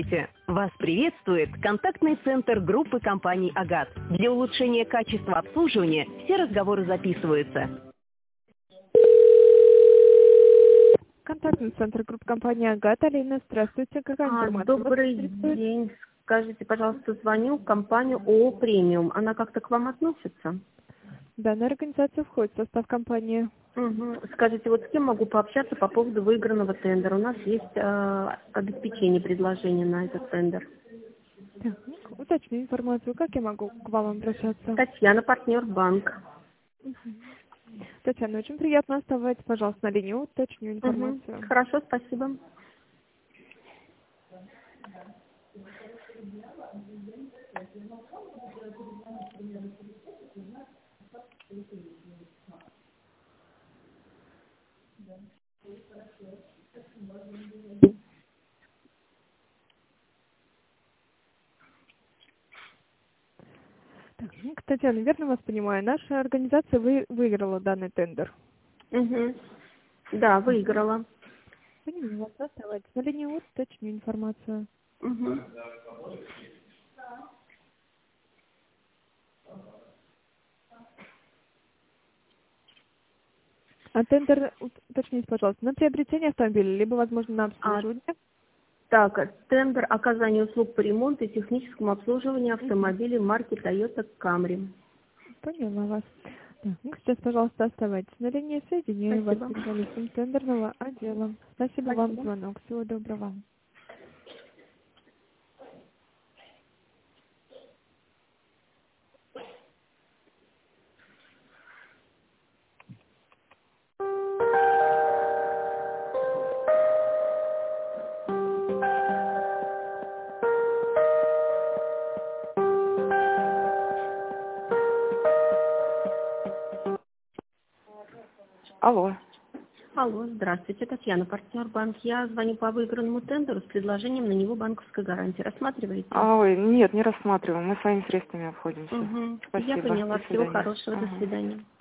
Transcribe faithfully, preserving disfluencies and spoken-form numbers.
Вас приветствует контактный центр группы компаний «Агат». Для улучшения качества обслуживания все разговоры записываются. Контактный центр группы компании «Агат». Алина, здравствуйте. Какая А, информация вас добрый интересует? день. Скажите, пожалуйста, звоню в компанию ООО «Премиум». Она как-то к вам относится? Данная организация входит в состав компании. Угу. Скажите, вот с кем могу пообщаться по поводу выигранного тендера? У нас есть э, обеспечение предложения на этот тендер. Так, уточню информацию. Как я могу к вам обращаться? Татьяна, партнер банк. Татьяна, очень приятно. Оставайтесь, пожалуйста, на линии. Уточню Угу. информацию. Хорошо, спасибо. Так, ну, Татьяна, верно вас понимаю, наша организация вы, выиграла данный тендер. Угу. Да, выиграла. Понимаю вас. Оставайтесь на линии. Уточню информацию. Угу. А тендер, уточните, пожалуйста, на приобретение автомобиля, либо, возможно, на А, обслуживание? так, тендер оказания услуг по ремонту и техническому обслуживанию автомобилей марки Toyota Camry. Поняла вас. Так, ну, сейчас, пожалуйста, оставайтесь на линии, соединяю вас с Спасибо. специалистом тендерного отдела. Спасибо вам за Спасибо. звонок. Всего доброго. Алло. Алло, здравствуйте, Татьяна, партнер банк. Я звоню по выигранному тендеру с предложением на него банковской гарантии. Рассматриваете? А, ой, нет, не рассматриваем. Мы своими средствами обходимся. Угу. Спасибо. Я поняла. До Всего свидания. хорошего. Ага. До свидания.